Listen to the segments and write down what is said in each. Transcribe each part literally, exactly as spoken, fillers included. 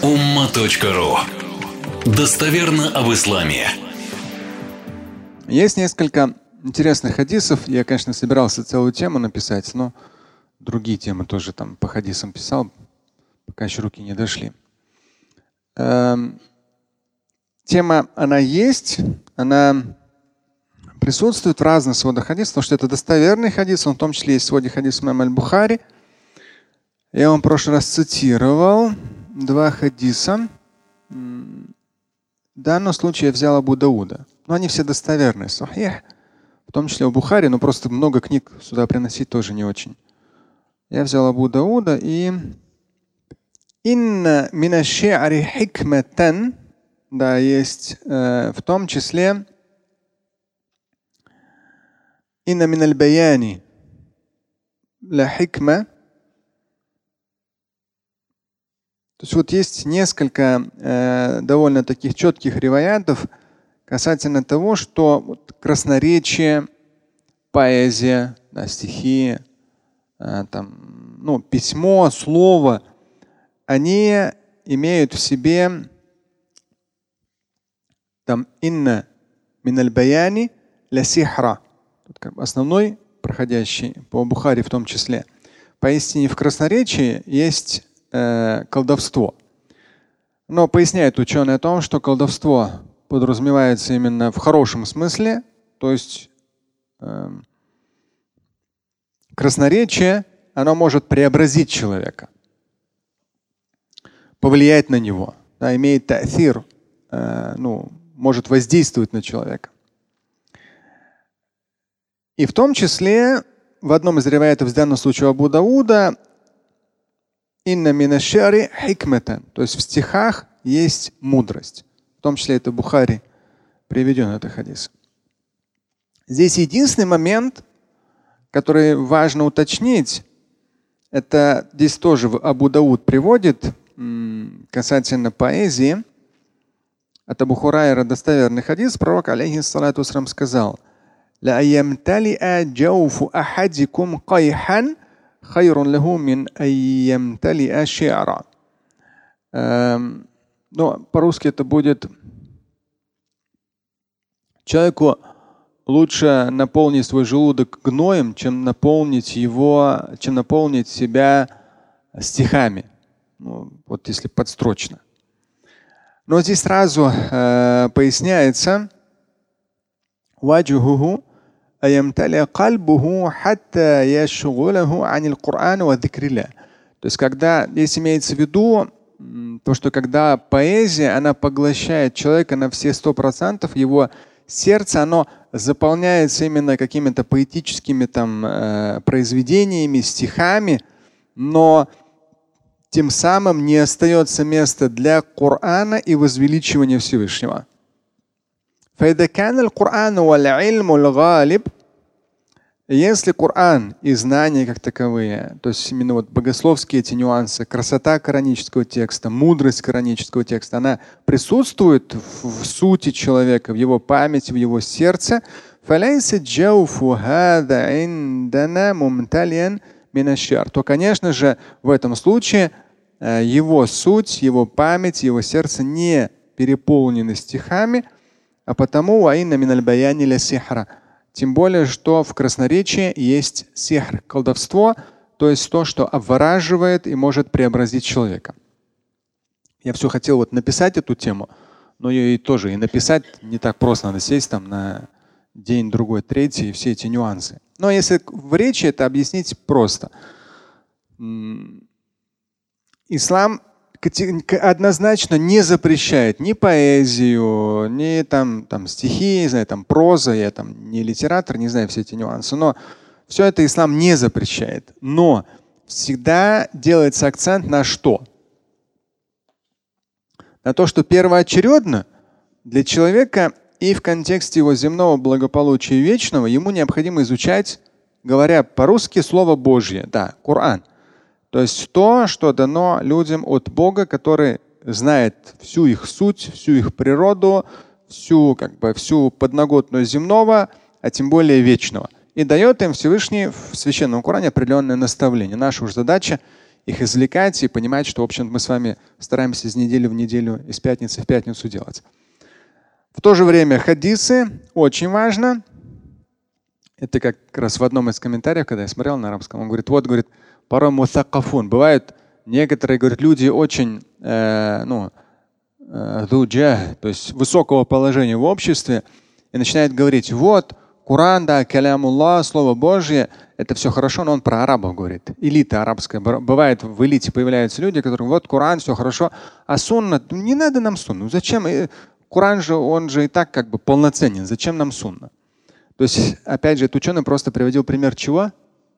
умма точка ру. Достоверно об исламе. Есть несколько интересных хадисов. Я, конечно, собирался целую тему написать, но другие темы тоже там по хадисам писал, пока еще руки не дошли. Эм, тема, она есть, она присутствует в разных сводах хадисов, потому что это достоверный хадис, он в том числе есть в своде хадис имама аль-Бухари. Я вам в прошлый раз цитировал два хадиса. В данном случае я взял Абу Дауда. Но они все достоверные. Сахих, в том числе у Бухари, но просто много книг сюда приносить тоже не очень. Я взял Абу Дауда и инна мина ши'ри хикматан, да, есть э, в том числе инна мин аль-баяни ла хикма. То есть вот есть несколько э, довольно таких четких риваятов касательно того, что вот красноречие, поэзия, да, стихи, э, там, ну, письмо, слово, они имеют в себе там инна мин аль-баяни ла сихра. Основной, проходящий по Бухари в том числе. Поистине в красноречии есть э, колдовство. Но поясняют ученые о том, что колдовство подразумевается именно в хорошем смысле, то есть э, красноречие, оно может преобразить человека, повлиять на него, да, имеет та'сир, э, ну, может воздействовать на человека. И в том числе в одном из риваятов, в данном случае Абу Дауда, инна мина ши'ри хикматан, то есть в стихах есть мудрость. В том числе это Бухари приведен этот хадис. Здесь единственный момент, который важно уточнить, это здесь тоже Абу Дауд приводит касательно поэзии. От Абу Хурайра достоверный хадис. Пророк алейхиссалату вассалям сказал: لا يمتلئ جوف أحدكم قيحا خير له من أن يمتلئ شعرا. Но по-русски это будет: человеку лучше наполнить свой желудок гноем, чем наполнить его, чем наполнить себя стихами. Ну, вот если подстрочно. Но здесь сразу э, поясняется: وجهه يمتلئ قلبه حتى يشغله عن القرآن وذكر الله. То есть, когда здесь имеется в виду то, что когда поэзия, она поглощает человека на все сто процентов, его сердце, оно заполняется именно какими-то поэтическими там э, произведениями, стихами, но тем самым не остается места для Корана и возвеличивания Всевышнего. Если Коран и знания как таковые, то есть именно вот богословские эти нюансы, красота коранического текста, мудрость коранического текста, она присутствует в, в сути человека, в его памяти, в его сердце, то, конечно же, в этом случае его суть, его память, его сердце не переполнены стихами, а потому тем более, что в красноречии есть сихр, колдовство, то есть то, что обвораживает и может преобразить человека. Я все хотел вот написать эту тему, но ее и тоже и написать не так просто. Надо сесть там на день, другой, третий, и все эти нюансы. Но если в речи это объяснить просто. Ислам однозначно не запрещает ни поэзию, ни там, там стихи, не знаю, там проза, я там не литератор, не знаю все эти нюансы, но все это ислам не запрещает. Но всегда делается акцент на что? На то, что первоочередно для человека и в контексте его земного благополучия вечного ему необходимо изучать, говоря по-русски, Слово Божье, да, Коран. То есть то, что дано людям от Бога, который знает всю их суть, всю их природу, всю, как бы, всю подноготную земного, а тем более вечного. И дает им Всевышний в Священном Коране определенное наставление. Наша уж задача их извлекать и понимать, что, в общем, мы с вами стараемся из недели в неделю, из пятницы в пятницу делать. В то же время хадисы очень важно. Это как раз в одном из комментариев, когда я смотрел на арабском, он говорит, вот, говорит, порой мутакафун. Бывают некоторые, говорят, люди очень, э, ну, э, то есть высокого положения в обществе, и начинают говорить, вот, Коран, да, калямуллах, Слово Божье, это все хорошо, но он про арабов говорит. Элита арабская. Бывает, в элите появляются люди, которые, вот, Коран, все хорошо, а сунна, не надо нам сунну. Зачем? Коран же, он же и так как бы полноценен. Зачем нам сунна? То есть, опять же, этот ученый просто приводил пример чего?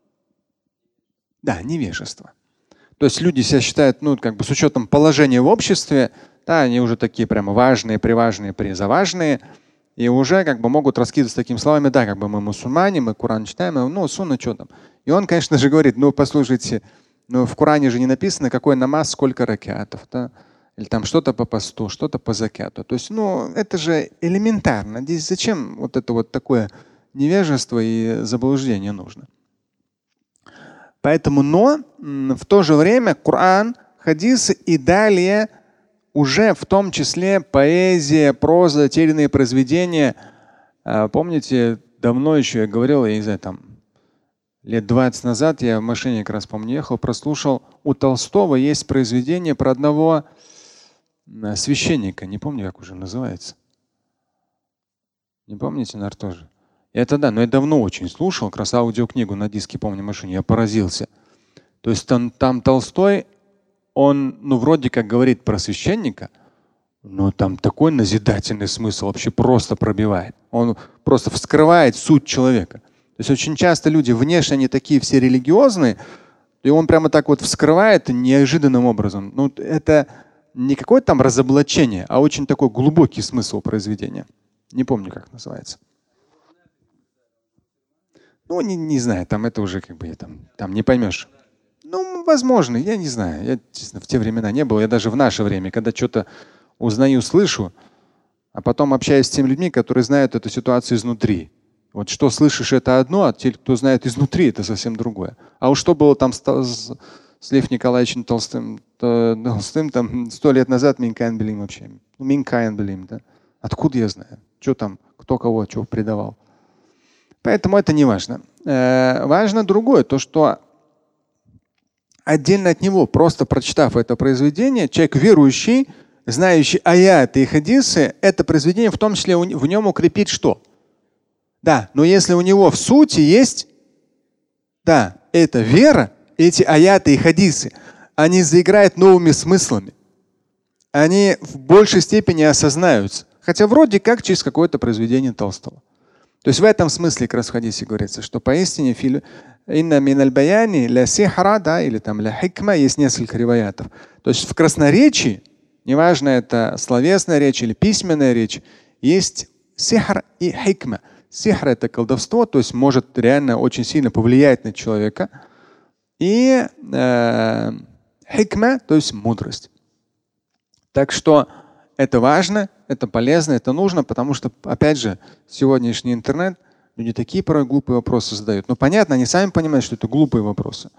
Да, невежество. То есть люди себя считают, ну, как бы с учетом положения в обществе, да, они уже такие прямо важные, приважные, призаважные, и уже как бы могут раскидываться такими словами, да, как бы мы мусульмане, мы Коран читаем, ну, сунна, что там. И он, конечно же, говорит, ну, послушайте, ну, в Коране же не написано, какой намаз, сколько ракатов, да? Или там что-то по посту, что-то по закату. То есть, ну, это же элементарно. Здесь зачем вот это вот такое невежество и заблуждение нужно? Поэтому, но в то же время Коран, хадисы и далее уже в том числе поэзия, проза, те или иные произведения. Помните, давно еще я говорил, я не знаю, там лет двадцать назад я в машине как раз помню ехал, прослушал, у Толстого есть произведение про одного священника, не помню, как уже называется. Не помните, наверное, тоже? Это да, но я давно очень слушал, как раз аудиокнигу на диске, помню, в машине, я поразился. То есть там, там Толстой, он, ну, вроде как говорит про священника, но там такой назидательный смысл вообще просто пробивает. Он просто вскрывает суть человека. То есть очень часто люди внешне они такие все религиозные, и он прямо так вот вскрывает неожиданным образом. Ну, это не какое-то там разоблачение, а очень такой глубокий смысл произведения. Не помню, как называется. Ну, не, не знаю, там это уже как бы там, там не поймешь. Ну, возможно, я не знаю. Я, честно, в те времена не был. Я даже в наше время, когда что-то узнаю, слышу, а потом общаюсь с теми людьми, которые знают эту ситуацию изнутри. Вот что слышишь, это одно, а те, кто знает изнутри, это совсем другое. А уж что было там с, с, с Лев Николаевичем Толстым, то, Толстым там сто лет назад, Минкайн Белим вообще. Минкайн Белим, да? Откуда я знаю? Что там, кто кого, что предавал. Поэтому это не важно. Э, важно другое, то, что отдельно от него, просто прочитав это произведение, человек верующий, знающий аяты и хадисы, это произведение в том числе в нем укрепит что? Да, но если у него в сути есть, да, это вера, эти аяты и хадисы, они заиграют новыми смыслами. Они в большей степени осознаются. Хотя вроде как через какое-то произведение Толстого. То есть в этом смысле как раз в хадисе говорится, что поистине инна миналь баяни ля сихра, да, или там ля хикма, есть несколько риваятов. То есть в красноречии, неважно это словесная речь или письменная речь, есть сихр и хикма. Сихр — это колдовство, то есть может реально очень сильно повлиять на человека. И э, хикма, то есть мудрость. Так что это важно, это полезно, это нужно, потому что, опять же, сегодняшний интернет, люди такие порой глупые вопросы задают. Ну, понятно, они сами понимают, что это глупые вопросы.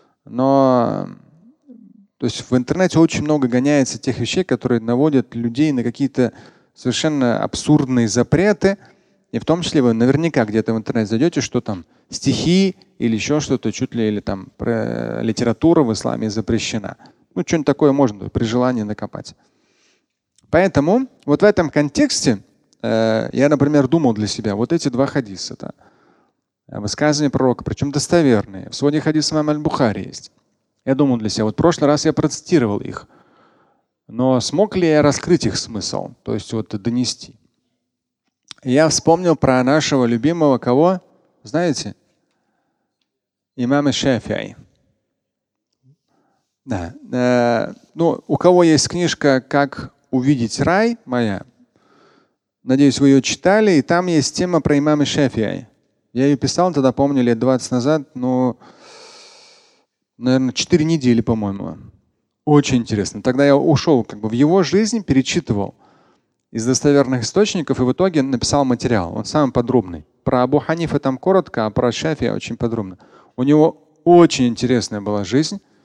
Но то есть в интернете очень много гоняется тех вещей, которые наводят людей на какие-то совершенно абсурдные запреты. И в том числе вы наверняка где-то в интернет зайдете, что там стихи или еще что-то, чуть ли или там про литература в исламе запрещена. Ну, что-нибудь такое можно при желании накопать. Поэтому вот в этом контексте э, я, например, думал для себя, вот эти два хадиса, да, высказывания пророка, причем достоверные. В своде хадиса имама аль-Бухари есть. Я думал для себя, вот в прошлый раз я процитировал их, но смог ли я раскрыть их смысл, то есть вот донести? Я вспомнил про нашего любимого кого? Знаете? Имама Шафи'и. Да. Э, ну, у кого есть книжка «Как увидеть рай» моя, надеюсь, вы ее читали, и там есть тема про имама Шафи'и. Я ее писал тогда, помню, лет двадцать назад, но, наверное, четыре недели, по-моему. Очень интересно. Тогда я ушел как бы в его жизнь, перечитывал из достоверных источников и в итоге написал материал. Он самый подробный. Про Абу Ханифа там коротко, а про Шафи'и очень подробно. У него очень интересная была жизнь,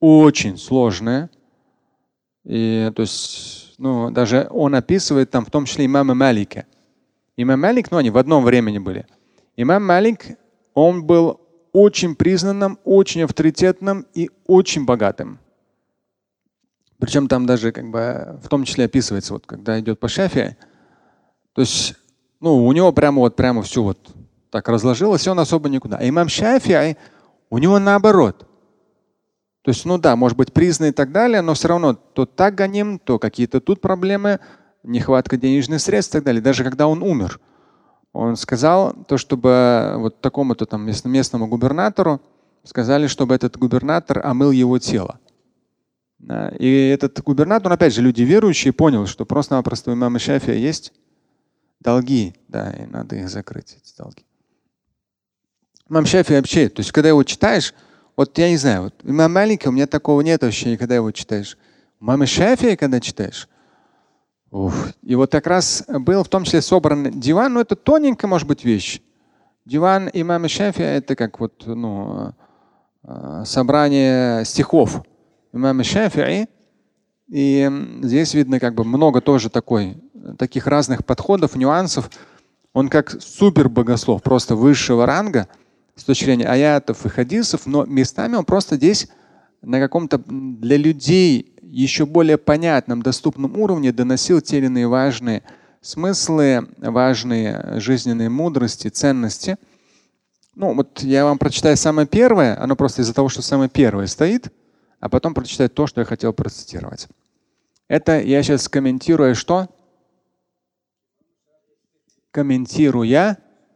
очень сложные. И, то есть, ну, даже он описывает там, в том числе имама Малика. Имам Малик, ну, они в одном времени были. Имам Малик, он был очень признанным, очень авторитетным и очень богатым. Причем там даже как бы в том числе описывается, вот когда идет по Шафии, то есть, ну, у него прямо вот прямо все вот так разложилось, и он особо никуда. А имам Шафии, у него наоборот. То есть, ну да, может быть, признан и так далее, но все равно то так гоним, то какие-то тут проблемы, нехватка денежных средств и так далее. Даже когда он умер, он сказал, то, чтобы вот такому-то там местному губернатору сказали, чтобы этот губернатор омыл его тело. И этот губернатор, он, опять же, люди верующие, понял, что просто-напросто у имама Шафия есть долги, да, и надо их закрыть, эти долги. Имам Шафии вообще, то есть, когда его читаешь, вот я не знаю, вот имам Малика, у меня такого нет ощущения, когда его читаешь. Имама Шафии, когда читаешь, уф. И вот как раз был в том числе собран диван, но это тоненькая, может быть, вещь. Диван имама Шафии — это как вот, ну, собрание стихов имама Шафии. И здесь видно как бы много тоже такой, таких разных подходов, нюансов. Он как супер богослов, просто высшего ранга с точки зрения аятов и хадисов, но местами он просто здесь на каком-то для людей еще более понятном, доступном уровне доносил те или иные важные смыслы, важные жизненные мудрости, ценности. Ну, вот я вам прочитаю самое первое, оно просто из-за того, что самое первое стоит, а потом прочитаю то, что я хотел процитировать. Это я сейчас комментирую что? Комментируя.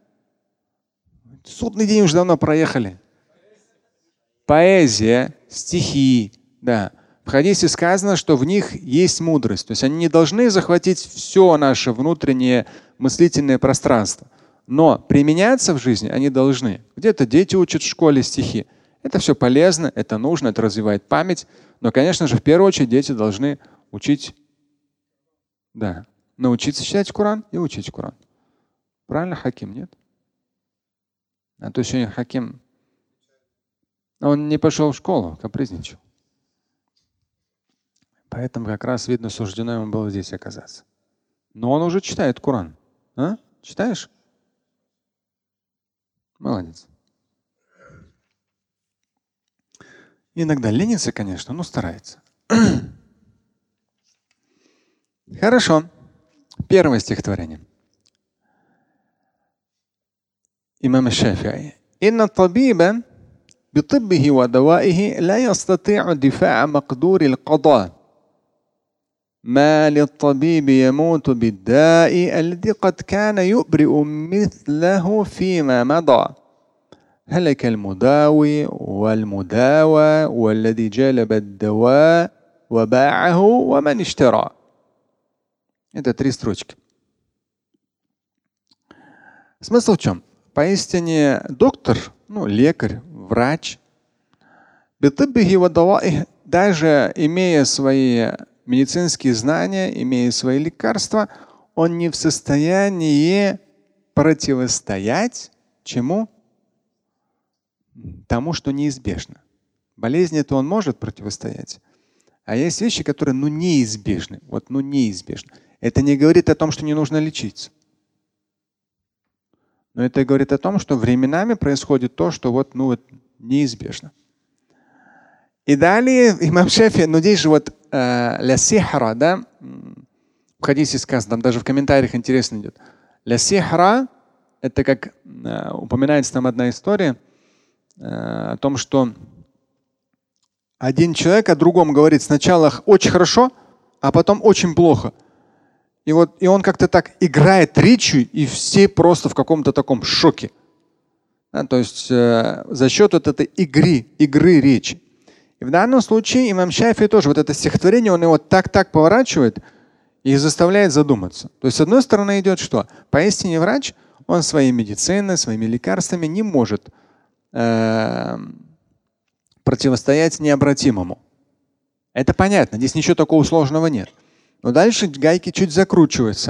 Судный день уже давно проехали. Поэзия, стихи, да. В хадисе сказано, что в них есть мудрость. То есть они не должны захватить все наше внутреннее мыслительное пространство. Но применяться в жизни они должны. Где-то дети учат в школе стихи. Это все полезно, это нужно, это развивает память. Но, конечно же, в первую очередь дети должны учить, да, научиться читать Коран и учить Коран. Правильно, Хаким, нет? А то сегодня Хаким, он не пошел в школу, капризничал. Поэтому как раз, видно, суждено ему было здесь оказаться. Но он уже читает Коран. А? Читаешь? Молодец. Иногда ленится, конечно, но старается. Хорошо. Первое стихотворение. Имам Шафи'и. Инна табиба بطبه ودوائه لا يستطيع دفاع مقدور القضاء ما للطبيب يموت بالداء الذي قد كان يبرئ مثله فيما مضى هلك المداوي والمداوى والذي جلب الدواء وباعه ومن اشترى. Это три строчки. Смысл в чем? Поистине доктор, ну, лекарь, врач, даже имея свои медицинские знания, имея свои лекарства, он не в состоянии противостоять чему? Тому, что неизбежно. Болезни это он может противостоять. А есть вещи, которые ну неизбежны. Вот ну неизбежны. Это не говорит о том, что не нужно лечиться. Но это говорит о том, что временами происходит то, что вот, ну, вот неизбежно. И далее имам Шафи, ну здесь же вот ля сихра, да, в хадисе сказано, там даже в комментариях интересно идет. Ля сихра — это как э, упоминается там одна история э, о том, что один человек о другом говорит сначала очень хорошо, а потом очень плохо. И вот и он как-то так играет речью, и все просто в каком-то таком шоке. Да, то есть э, за счет вот этой игры, игры речи. И в данном случае имам Шафи тоже вот это стихотворение, он его так-так поворачивает и заставляет задуматься. То есть с одной стороны идет что? Поистине врач, он своей медициной, своими лекарствами не может э, противостоять необратимому. Это понятно, здесь ничего такого сложного нет. Но дальше гайки чуть закручиваются.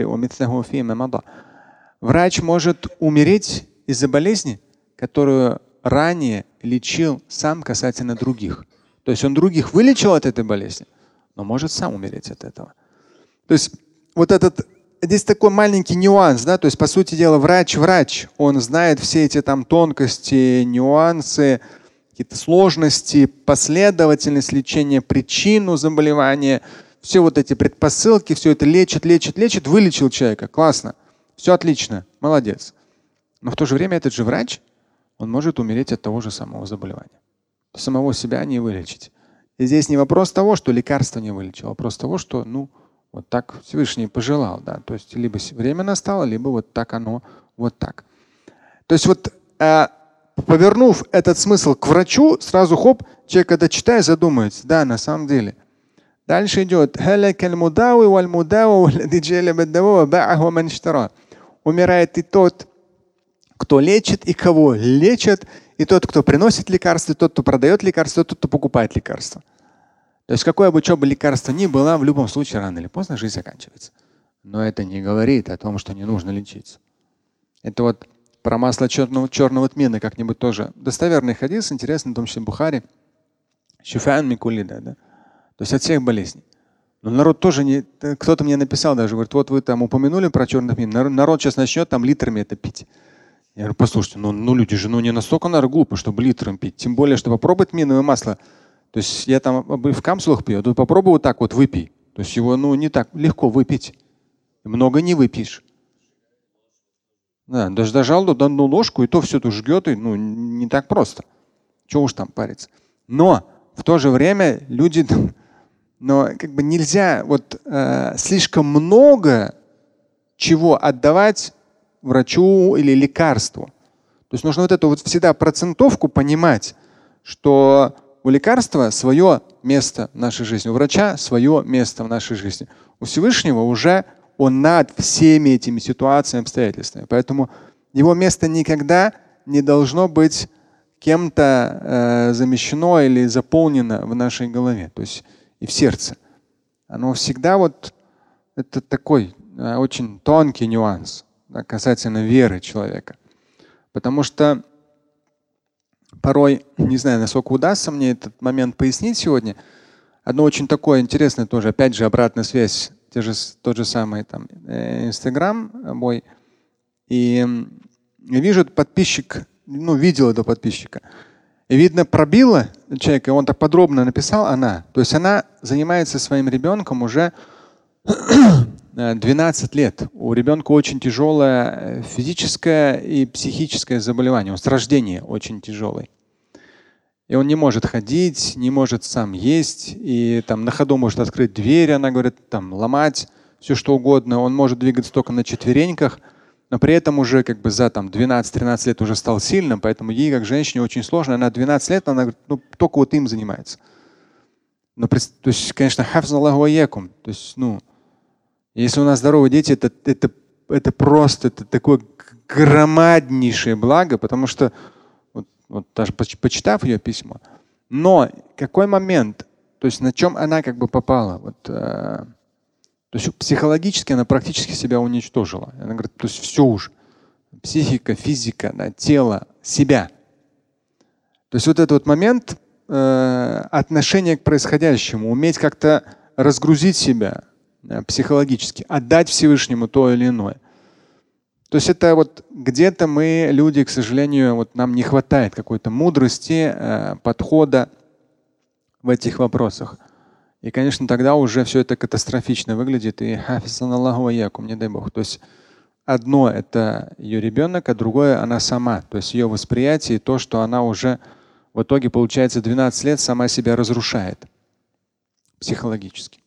Врач может умереть из-за болезни, которую ранее лечил сам касательно других. То есть он других вылечил от этой болезни, но может сам умереть от этого. То есть вот этот, здесь такой маленький нюанс, да, то есть по сути дела врач-врач, он знает все эти там тонкости, нюансы, какие-то сложности, последовательность лечения, причину заболевания, все вот эти предпосылки, все это лечит, лечит, лечит, вылечил человека, классно, все отлично, молодец. Но в то же время этот же врач, он может умереть от того же самого заболевания. Самого себя не вылечить. И здесь не вопрос того, что лекарство не вылечило, а вопрос того, что ну вот так Всевышний пожелал, да, то есть либо время настало, либо вот так оно, вот так. То есть вот э, повернув этот смысл к врачу, сразу хоп, человек, когда читает, задумается, да, на самом деле. Дальше идет умирает и тот, кто лечит, и кого лечат, и тот, кто приносит лекарства, и тот, кто продает лекарства, и тот, кто покупает лекарства. То есть какое бы учеба лекарства ни было, в любом случае рано или поздно жизнь заканчивается. Но это не говорит о том, что не нужно лечиться. Это вот про масло черного, черного тмина как-нибудь тоже достоверный хадис, интересный, в том числе Бухари. Шифаан мин кулли да, да. То есть от всех болезней. Но народ тоже не… Кто-то мне написал даже, говорит, вот вы там упомянули про черный тмин, народ сейчас начнет там литрами это пить. Я говорю, послушайте, ну, ну люди же ну, не настолько, наверное, глупы, чтобы литром пить. Тем более, что попробовать тминовое масло. То есть я там в капсулах пью, то попробуй вот так вот выпей. То есть его ну, не так легко выпить. Много не выпьешь. Да, даже дожал до одну ложку, и то все это жгет, и ну, не так просто. Чего уж там париться. Но в то же время люди, но как бы нельзя вот э, слишком много чего отдавать врачу или лекарству. То есть нужно вот эту вот всегда процентовку понимать, что у лекарства свое место в нашей жизни, у врача свое место в нашей жизни. У Всевышнего уже он над всеми этими ситуациями, обстоятельствами. Поэтому его место никогда не должно быть кем-то э, замещено или заполнено в нашей голове, то есть и в сердце. Оно всегда вот это такой э, очень тонкий нюанс, да, касательно веры человека. Потому что порой, не знаю, насколько удастся мне этот момент пояснить сегодня, одно очень такое интересное тоже, опять же, обратная связь, те же, тот же самый там Инстаграм мой. И я вижу, подписчик, ну, видел этого подписчика. И видно, пробила человека, он так подробно написал, она. То есть она занимается своим ребенком уже двенадцать лет. У ребенка очень тяжелое физическое и психическое заболевание. Он с рождения очень тяжелый. И он не может ходить, не может сам есть. И там на ходу может открыть дверь, она говорит, там ломать, все что угодно. Он может двигаться только на четвереньках, но при этом уже как бы за там двенадцать-тринадцать лет уже стал сильным, поэтому ей как женщине очень сложно. Она двенадцать лет, она говорит, ну только вот им занимается. Но, то есть, конечно, хафзаллаху вайякум. То есть, ну, если у нас здоровые дети, это, это, это просто это такое громаднейшее благо, потому что вот, вот даже почитав ее письмо. Но какой момент, то есть на чем она как бы попала? Вот, э, то есть психологически она практически себя уничтожила. Она говорит, то есть все уже. Психика, физика, да, тело, себя. То есть вот этот вот момент э, отношения к происходящему, уметь как-то разгрузить себя психологически, отдать Всевышнему то или иное. То есть это вот где-то мы, люди, к сожалению, вот нам не хватает какой-то мудрости, э, подхода в этих вопросах. И, конечно, тогда уже все это катастрофично выглядит. И хафизаналлаху вайякум, не дай Бог. То есть одно это ее ребенок, а другое она сама. То есть ее восприятие и то, что она уже в итоге, получается, двенадцать лет сама себя разрушает психологически.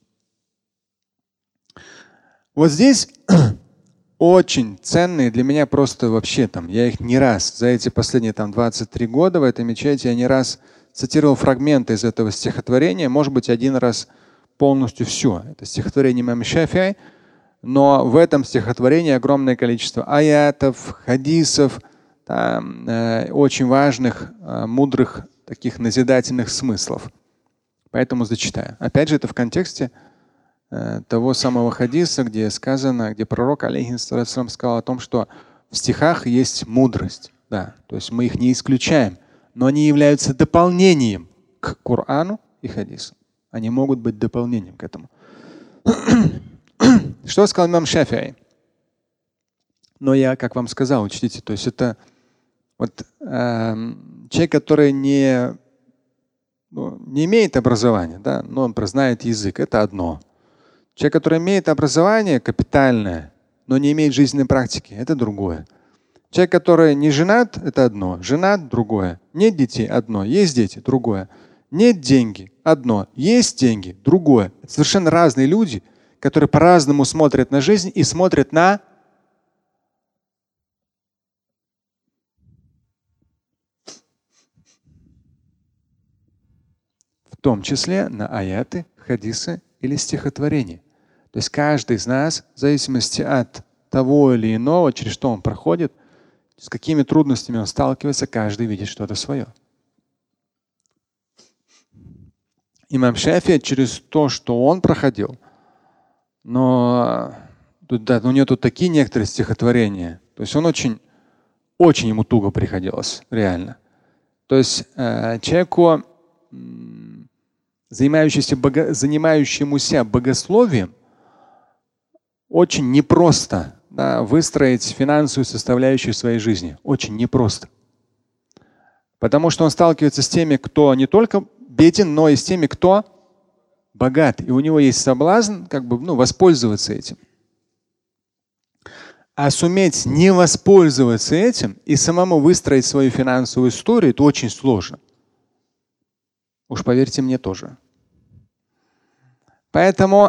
Вот здесь очень ценные для меня просто вообще там, я их не раз, за эти последние там двадцать три года в этой мечети я не раз цитировал фрагменты из этого стихотворения, может быть, один раз полностью все. Это стихотворение имама Шафи'и, но в этом стихотворении огромное количество аятов, хадисов, там, э, очень важных, э, мудрых, таких назидательных смыслов. Поэтому зачитаю. Опять же, это в контексте того самого хадиса, где сказано, где пророк алейхиссалям сказал о том, что в стихах есть мудрость. Да, то есть мы их не исключаем. но они являются дополнением к Корану и хадису. Они могут быть дополнением к этому. Что сказал имам Шафи'и? Но я, как вам сказал, учтите, то есть это вот, э, человек, который не, ну, не имеет образования, да, но он знает язык, это одно. Человек, который имеет образование капитальное, но не имеет жизненной практики, это другое. Человек, который не женат, это одно. Женат – другое. Нет детей – одно. Есть дети – другое. Нет деньги – одно. Есть деньги – другое. Это совершенно разные люди, которые по-разному смотрят на жизнь и смотрят на в том числе на аяты, хадисы или стихотворения. То есть каждый из нас, в зависимости от того или иного, через что он проходит, с какими трудностями он сталкивается, каждый видит что-то свое. Имам Шафи через то, что он проходил, но тут, да, у него тут такие некоторые стихотворения. То есть он очень, очень ему туго приходилось, реально. То есть э, человеку, занимающемуся, бого, занимающемуся богословием, очень непросто, да, выстроить финансовую составляющую своей жизни. Очень непросто. Потому что он сталкивается с теми, кто не только беден, но и с теми, кто богат. И у него есть соблазн как бы, ну, воспользоваться этим. А суметь не воспользоваться этим и самому выстроить свою финансовую историю, это очень сложно. Уж поверьте мне тоже. Поэтому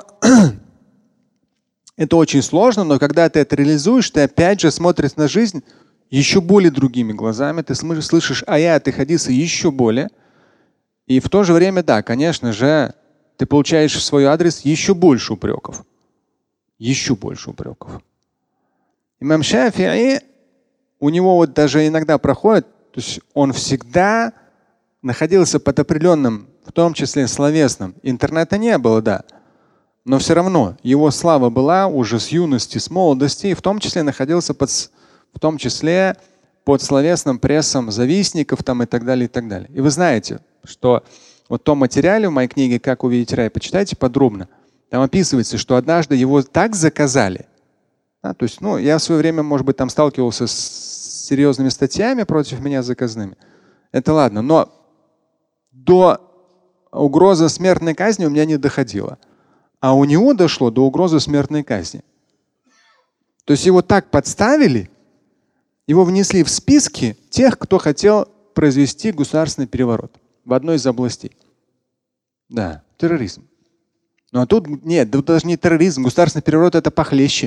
это очень сложно, но когда ты это реализуешь, ты опять же смотришь на жизнь еще более другими глазами, ты слышишь аяты, хадисы еще более. И в то же время, да, конечно же, ты получаешь в свой адрес еще больше упреков. Еще больше упреков. Имам Шафи'и, у него вот даже иногда проходит, то есть он всегда находился под определенным, в том числе словесным. Интернета не было, да. Но все равно его слава была уже с юности, с молодости, и в том числе находился под, в том числе под словесным прессом завистников там, и так далее, и так далее. И вы знаете, что вот в том материале в моей книге «Как увидеть рай», почитайте подробно. Там описывается, что однажды его так заказали. Да, то есть, ну, я в свое время, может быть, там сталкивался с серьезными статьями против меня заказными. Это ладно, но до угрозы смертной казни у меня не доходило. А у него дошло до угрозы смертной казни. То есть его так подставили, его внесли в списки тех, кто хотел произвести государственный переворот в одной из областей. Да, терроризм. Ну а тут нет, тут даже не терроризм, государственный переворот это похлеще.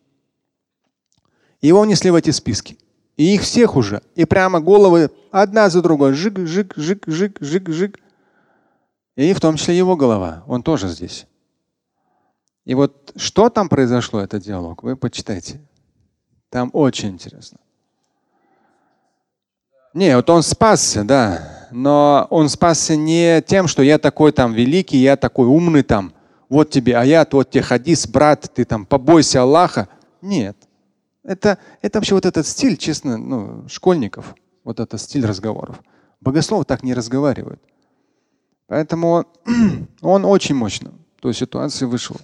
Его внесли в эти списки. И их всех уже. И прямо головы одна за другой. Жик, жик, жик, жик, жик, жик. И в том числе его голова. Он тоже здесь. И вот что там произошло, этот диалог, вы почитайте. Там очень интересно. Не, вот он спасся, да. Но он спасся не тем, что я такой там великий, я такой умный там. Вот тебе аят, вот тебе хадис, брат, ты там побойся Аллаха. Нет. Это, это вообще вот этот стиль, честно, ну, школьников. Вот этот стиль разговоров. Богословы так не разговаривают. Поэтому он очень мощно в той ситуации вышел.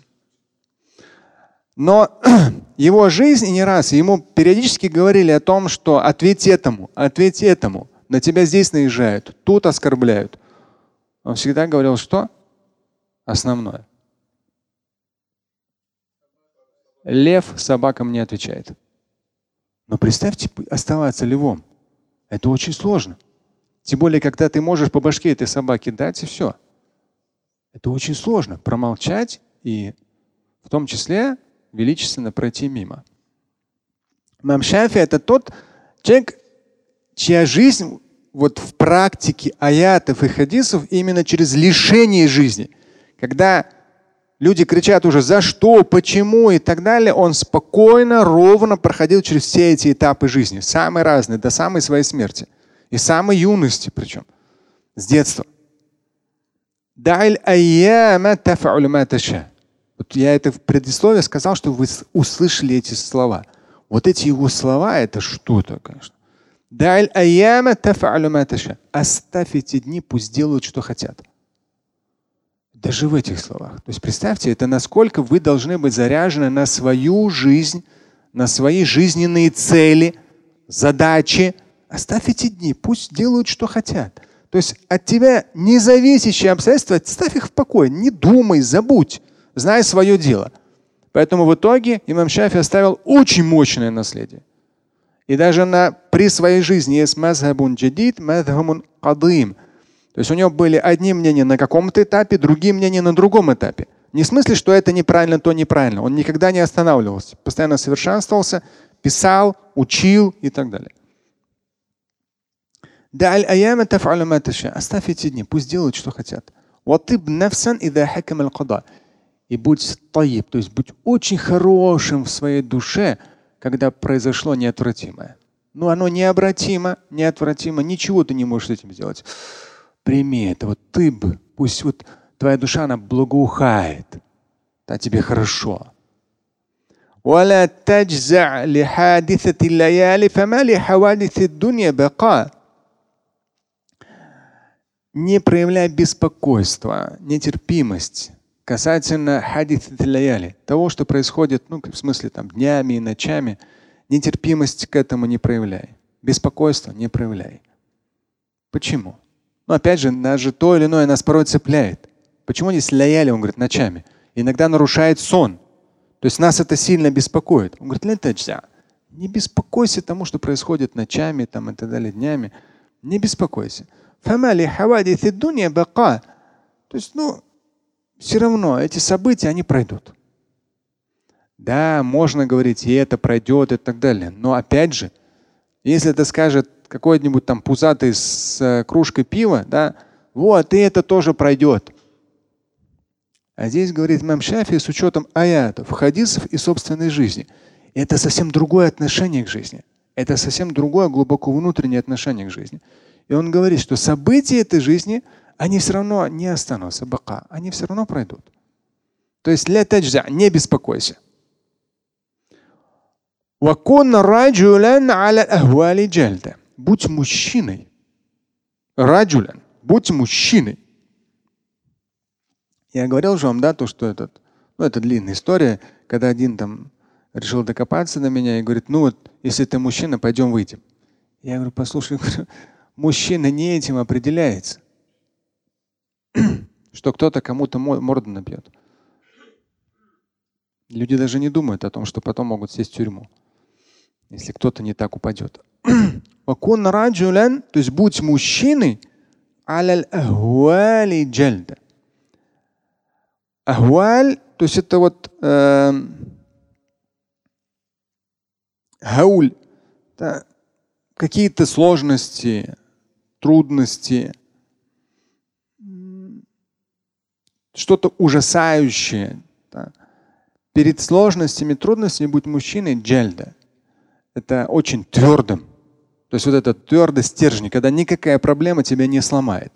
Но его жизнь не раз, ему периодически говорили о том, что ответь этому, ответь этому. На тебя здесь наезжают, тут оскорбляют. Он всегда говорил, что? Основное. Лев собакам не отвечает. Но представьте, оставаться львом. Это очень сложно. Тем более, когда ты можешь по башке этой собаки дать, и все. Это очень сложно. Промолчать и в том числе величественно пройти мимо. Имам Шафи – это тот человек, чья жизнь вот в практике аятов и хадисов именно через лишение жизни. Когда люди кричат уже за что, почему и так далее, он спокойно, ровно проходил через все эти этапы жизни, самые разные, до самой своей смерти. И самой юности причем, с детства. Вот я это в предисловии сказал, что вы услышали эти слова. Вот эти его слова, это что-то, конечно. Оставь эти дни, пусть делают, что хотят. Даже в этих словах. То есть представьте, это насколько вы должны быть заряжены на свою жизнь, на свои жизненные цели, задачи. Оставь эти дни, пусть делают, что хотят. То есть от тебя независящие обстоятельства, ставь их в покое, не думай, забудь, знай свое дело. Поэтому в итоге имам Шафи оставил очень мощное наследие. И даже на, при своей жизни есть мазхабун джадид, мазхабун кадим. То есть у него были одни мнения на каком-то этапе, другие мнения на другом этапе. Не в смысле, что это неправильно, то неправильно. Он никогда не останавливался, постоянно совершенствовался, писал, учил и так далее. Оставь эти дни, пусть делают, что хотят. И будь таиб, то есть будь очень хорошим в своей душе, когда произошло неотвратимое. Но оно необратимо, неотвратимо, ничего ты не можешь с этим сделать. Прими это, вот ты бы, пусть вот твоя душа, она благоухает, а тебе хорошо. Не проявляй беспокойство, нетерпимость касательно хадith лаяли, того, что происходит, ну, в смысле там днями и ночами, нетерпимость к этому не проявляй, беспокойство не проявляй. Почему? Но опять же, даже то или иное нас порой цепляет. Почему здесь лаяли, он говорит, ночами? Иногда нарушает сон. То есть нас это сильно беспокоит. Он говорит, не беспокойся тому, что происходит ночами там, и так далее, днями. Не беспокойся. То есть, ну, все равно эти события, они пройдут. Да, можно говорить, и это пройдет, и так далее. Но опять же, если это скажет какой-нибудь там пузатый с э, кружкой пива, да, вот, и это тоже пройдет. А здесь говорит имам Шафи с учетом аятов, хадисов и собственной жизни. И это совсем другое отношение к жизни. Это совсем другое глубоко внутреннее отношение к жизни. И он говорит, что события этой жизни, они все равно не останутся, бака, они все равно пройдут. То есть ля таджза, не беспокойся. Будь мужчиной. Раджулян, будь мужчиной. Я говорил же вам, да, то, что этот, ну, это длинная история, когда один там решил докопаться до меня и говорит, ну вот, если ты мужчина, пойдем выйдем. Я говорю, послушай, мужчина не этим определяется, что кто-то кому-то морду набьет. Люди даже не думают о том, что потом могут сесть в тюрьму, если кто-то не так упадет. То есть будь мужчиной, ахваль, то есть это вот э, хауль, да, какие-то сложности, трудности, что-то ужасающее. Да. Перед сложностями, трудностями будь мужчиной джальда. Это очень твердым. То есть вот эта твердость стержня, когда никакая проблема тебя не сломает.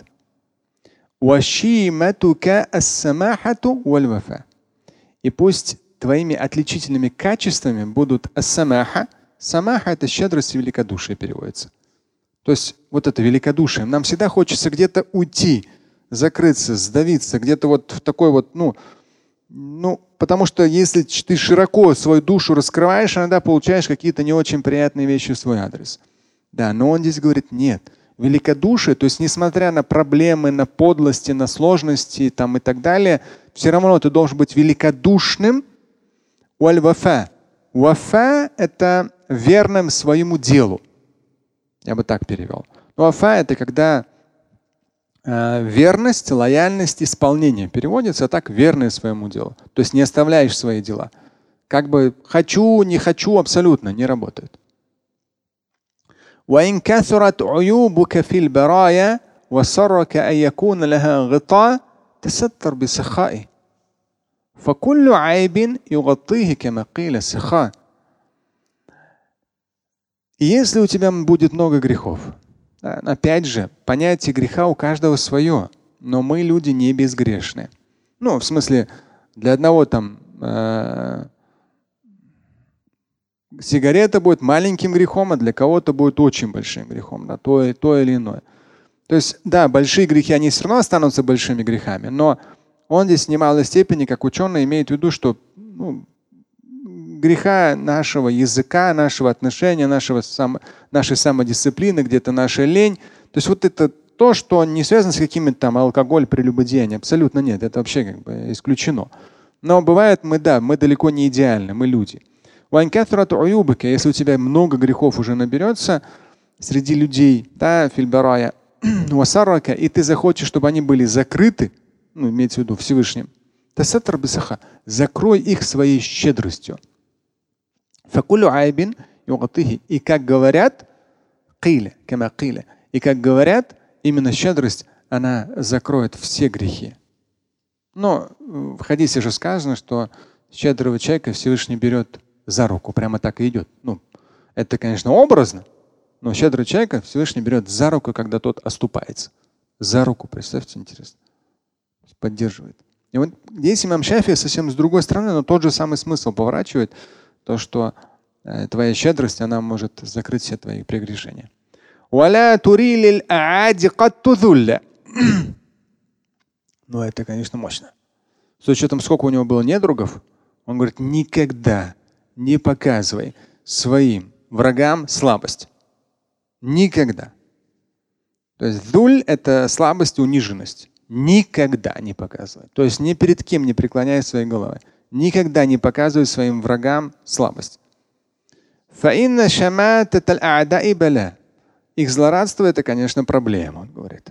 И пусть твоими отличительными качествами будут ас-самаха. Самаха – это щедрость и великодушие переводится. То есть вот это великодушие. Нам всегда хочется где-то уйти, закрыться, сдавиться, где-то вот в такой вот, ну, ну, потому что если ты широко свою душу раскрываешь, иногда получаешь какие-то не очень приятные вещи в свой адрес. Да, но он здесь говорит, нет. Великодушие, то есть несмотря на проблемы, на подлости, на сложности там, и так далее, все равно ты должен быть великодушным. Уаль-вафа. Вафа – это верным своему делу. Я бы так перевел. Вафа – это когда э, верность, лояльность, исполнение переводится, а так верный своему делу. То есть не оставляешь свои дела. Как бы хочу, не хочу, абсолютно не работает. وإن كثرت عيوبك في البرايا وسرك أن يكون لها غطاء تستر بسخائه فكل عيب يغطيه كما قيل السخاء. Если у тебя будет много грехов, да, опять же, понятие греха у каждого свое, но мы люди не безгрешные. Ну, в смысле, для одного там э, сигарета будет маленьким грехом, а для кого-то будет очень большим грехом, да, то, то или иное. То есть, да, большие грехи, они все равно останутся большими грехами, но он здесь в немалой степени, как ученый, имеет в виду, что ну, греха нашего языка, нашего отношения, нашего само, нашей самодисциплины, где-то наша лень. То есть вот это то, что не связано с какими-то там алкоголь, прелюбодеяние. Абсолютно нет. Это вообще как бы исключено. Но бывает, мы да, мы далеко не идеальны, мы люди. Если у тебя много грехов уже наберется среди людей, да, фильбарая, и ты захочешь, чтобы они были закрыты, ну, имеется в виду Всевышним, закрой их своей щедростью. И как говорят, и как говорят, именно щедрость, она закроет все грехи. Но в хадисе же сказано, что щедрого человека Всевышний берет за руку, прямо так и идет. Ну, это, конечно, образно, но щедрого человека Всевышний берет за руку, когда тот оступается. За руку, представьте, интересно. Поддерживает. И вот здесь имам Шафии совсем с другой стороны, но тот же самый смысл поворачивает, то, что э, твоя щедрость, она может закрыть все твои прегрешения. Но это, конечно, мощно. С учетом, сколько у него было недругов, он говорит, никогда не показывай своим врагам слабость. Никогда. То есть дуль – это слабость и униженность. Никогда не показывай. То есть ни перед кем не преклоняй своей головы. Никогда не показывай своим врагам слабость. Их злорадство – это, конечно, проблема, он говорит.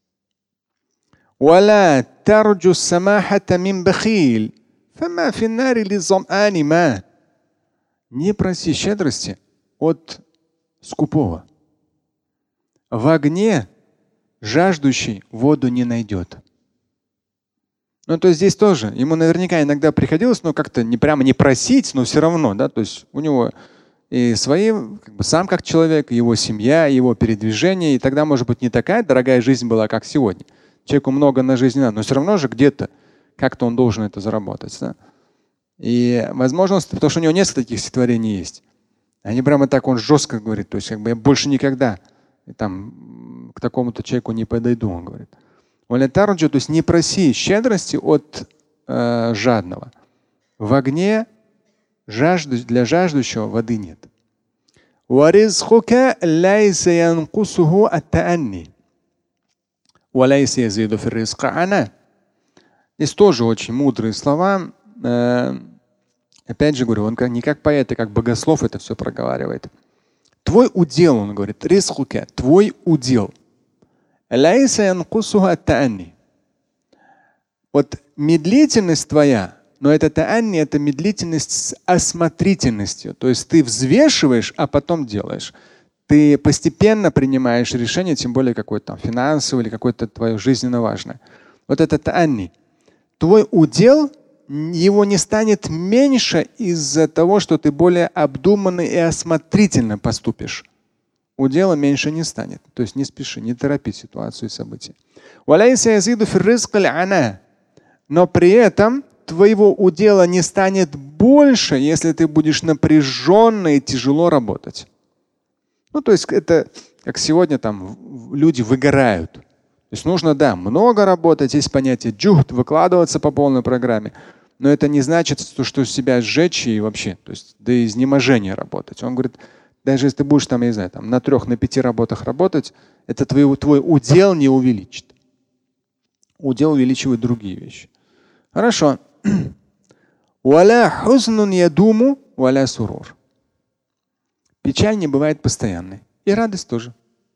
Не проси щедрости от скупого. В огне жаждущий воду не найдет. Ну, то есть здесь тоже ему наверняка иногда приходилось, ну, как-то не прямо не просить, но все равно, да, то есть у него и свои, как бы сам как человек, его семья, его передвижение, и тогда, может быть, не такая дорогая жизнь была, как сегодня. Человеку много на жизнь надо, но все равно же где-то как-то он должен это заработать. Да? И возможно, потому что у него несколько таких стихотворений есть. Они прямо так, он жестко говорит, то есть как бы я больше никогда там, к такому-то человеку не подойду, он говорит. То есть не проси щедрости от э, жадного. В огне жажду, для жаждущего воды нет. Здесь тоже очень мудрые слова. Э, опять же говорю, он как, не как поэт, а как богослов это все проговаривает. Твой удел, он говорит, ризкука, твой удел. Вот медлительность твоя, но это таанни, это медлительность с осмотрительностью. То есть ты взвешиваешь, а потом делаешь. Ты постепенно принимаешь решение, тем более какое-то там финансовое или какое-то твое жизненно важное. Вот это таанни. Твой удел, его не станет меньше из-за того, что ты более обдуманно и осмотрительно поступишь. Удела меньше не станет. То есть не спеши, не торопи ситуацию и события. Но при этом твоего удела не станет больше, если ты будешь напряженно и тяжело работать. Ну, то есть это как сегодня там люди выгорают. То есть нужно, да, много работать, есть понятие джухд, выкладываться по полной программе. Но это не значит, что себя сжечь и вообще, то есть до изнеможения работать. Он говорит, даже если ты будешь там, я не знаю, там, на трех, на пяти работах работать, это твой, твой удел не увеличит. Удел увеличивает другие вещи. Хорошо. Печаль не бывает постоянной. И радость тоже.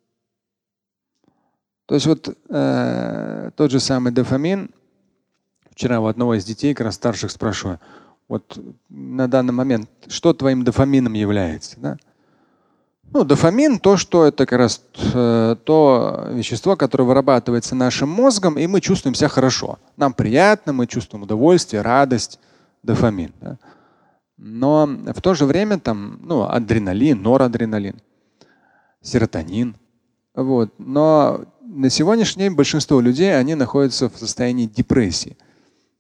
То есть вот э, тот же самый дофамин. Вчера у одного из детей, как раз старших, спрашиваю, вот на данный момент, что твоим дофамином является? Да? Ну, дофамин то, что это как раз э, то вещество, которое вырабатывается нашим мозгом, и мы чувствуем себя хорошо. Нам приятно, мы чувствуем удовольствие, радость, дофамин. Да? Но в то же время там ну, адреналин, норадреналин, серотонин. Вот. Но на сегодняшний день большинство людей они находятся в состоянии депрессии.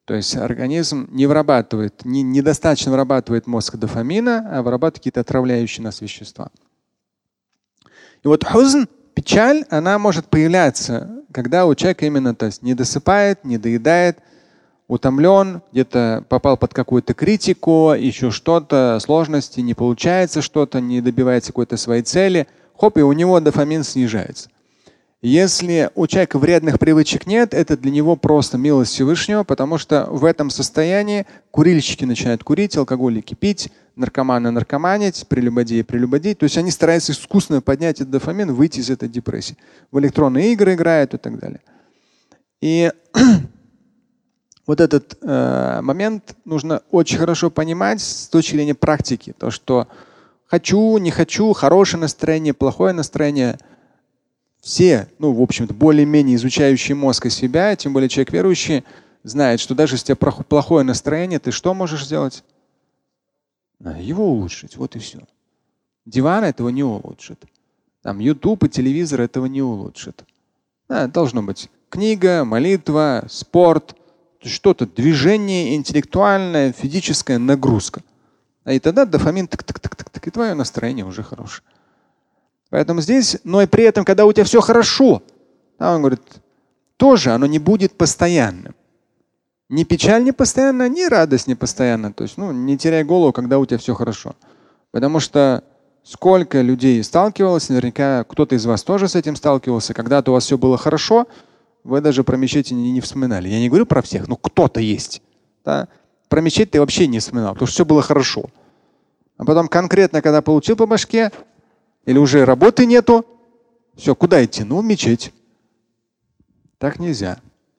То есть организм не вырабатывает, не, недостаточно вырабатывает мозг дофамина, а вырабатывает какие-то отравляющие нас вещества. И вот хузн, печаль, она может появляться, когда у человека именно то есть, не досыпает, не доедает, утомлен, где-то попал под какую-то критику, еще что-то, сложности, не получается что-то, не добивается какой-то своей цели. Хоп, и у него дофамин снижается. Если у человека вредных привычек нет, это для него просто милость Всевышнего, потому что в этом состоянии курильщики начинают курить, алкоголики пить, наркоманы наркоманить, прелюбодеи прелюбодить. То есть они стараются искусственно поднять этот дофамин, выйти из этой депрессии. В электронные игры играют и так далее. И вот этот э, момент нужно очень хорошо понимать с точки зрения практики. То, что хочу, не хочу, хорошее настроение, плохое настроение. Все, ну, в общем-то, более-менее изучающие мозг и себя, тем более человек верующий, знает, что даже если у тебя плохое настроение, ты что можешь сделать? Его улучшить, вот и все. Диван этого не улучшит. Там YouTube и телевизор этого не улучшит. А, должно быть книга, молитва, спорт, что-то, движение, интеллектуальная, физическая нагрузка. А и тогда дофамин, так-так-так-так, и твое настроение уже хорошее. Поэтому здесь, но и при этом, когда у тебя все хорошо, он говорит, тоже оно не будет постоянным. Ни печаль не постоянно, ни радость не постоянно. То есть, ну, не теряй голову, когда у тебя все хорошо. Потому что сколько людей сталкивалось, наверняка кто-то из вас тоже с этим сталкивался. Когда-то у вас все было хорошо, вы даже про мечеть не, не вспоминали. Я не говорю про всех, но кто-то есть. Да? Про мечеть ты вообще не вспоминал, потому что все было хорошо. А потом конкретно, когда получил по башке, или уже работы нету, все, куда идти? Ну, в мечеть. Так нельзя.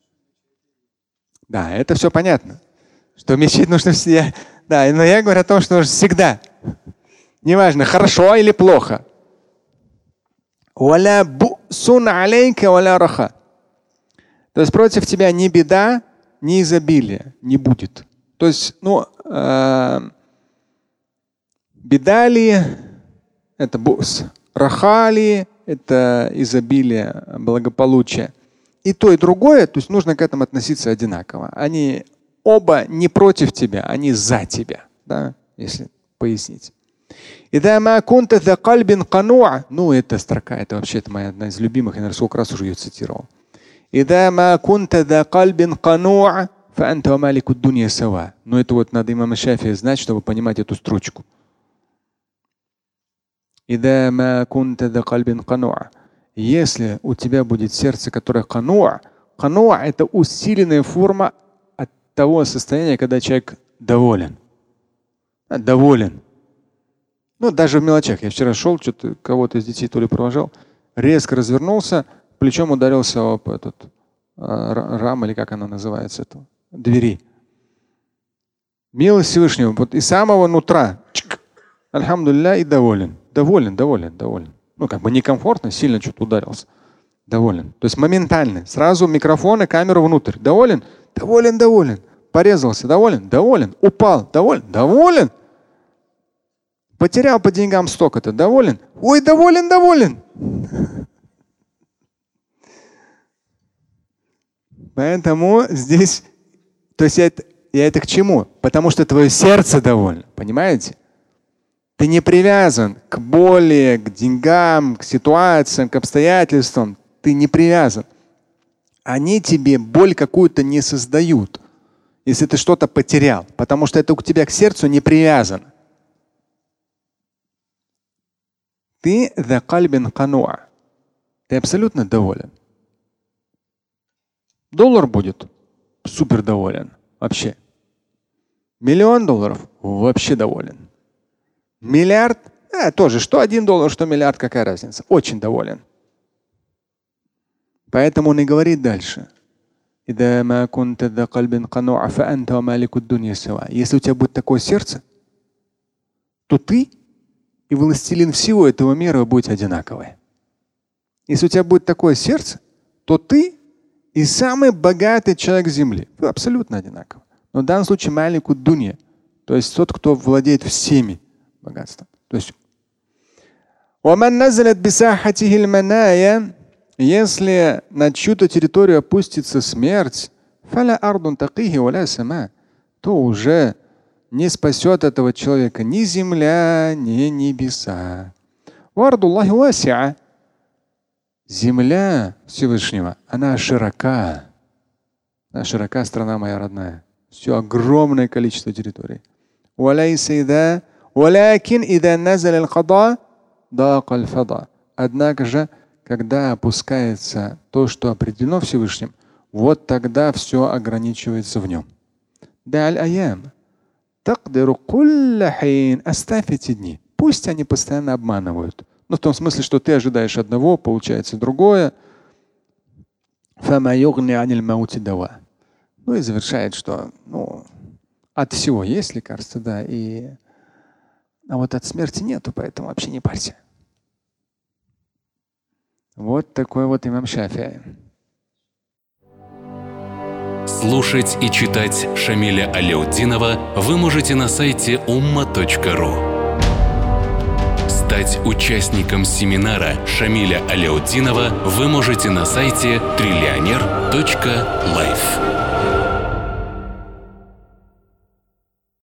Да, это все понятно. Что в мечеть нужно все. Да, но я говорю о том, что всегда. Неважно, хорошо или плохо. То есть против тебя ни беда, ни изобилие не будет. То есть, ну, э, беда ли это бус, рахали это изобилие, благополучие. И то, и другое, то есть нужно к этому относиться одинаково. Они оба не против тебя, они за тебя, да, если пояснить. Ну, эта строка, это вообще это моя одна из любимых, я, наверное, сколько раз уже ее цитировал. Но это вот надо имама Шафии знать, чтобы понимать эту строчку. Если у тебя будет сердце, которое кануа, кануа – это усиленная форма от того состояния, когда человек доволен. Доволен. Ну, даже в мелочах. Я вчера шел, что-то кого-то из детей то ли провожал, резко развернулся, плечом ударился об этот рам, или как она называется, это, двери. Милость Всевышнего. Вот из самого нутра. Альхамдулилля, и доволен. Доволен, доволен, доволен. Ну, как бы некомфортно, сильно что-то ударился. Доволен. То есть моментально. Сразу микрофон и камеру внутрь. Доволен? Доволен, доволен. Порезался. Доволен? Доволен. Упал. Доволен? Доволен. Потерял по деньгам столько-то. Доволен? Ой, доволен, доволен. Поэтому здесь, то есть я это, я это к чему? Потому что твое сердце довольно. Понимаете? Ты не привязан к боли, к деньгам, к ситуациям, к обстоятельствам. Ты не привязан. Они тебе боль какую-то не создают, если ты что-то потерял, потому что это у тебя к сердцу не привязано. Ты ذا قلب قنوع. Ты абсолютно доволен. Доллар будет супер доволен. Вообще. Миллион долларов вообще доволен. Миллиард, э, тоже, что один доллар, что миллиард, какая разница? Очень доволен. Поэтому он и говорит дальше. Если у тебя будет такое сердце, то ты и властелин всего этого мира будете одинаковые. Если у тебя будет такое сердце, то ты и самый богатый человек земли. Вы абсолютно одинаковы. Но в данном случае малику дунья, то есть тот, кто владеет всеми богатством. То есть если на чью-то территорию опустится смерть, фаля ардун такихи валя сама, то уже не спасет этого человека ни земля, ни небеса. Вардуллахи васиа. Земля Всевышнего, она широка. Она широка, страна моя родная. Все огромное количество территорий. Однако же, когда опускается то, что определено Всевышним, вот тогда все ограничивается в нем. Оставь эти дни. Пусть они постоянно обманывают. Ну, в том смысле, что ты ожидаешь одного, получается другое. Ну и завершает, что ну, от всего есть лекарство, да, и а вот от смерти нету, поэтому вообще не парься. Вот такой вот имам Шафи'и. Слушать и читать Шамиля Аляутдинова вы можете на сайте умма точка ру. Стать участником семинара Шамиля Аляутдинова вы можете на сайте триллионер точка лайф.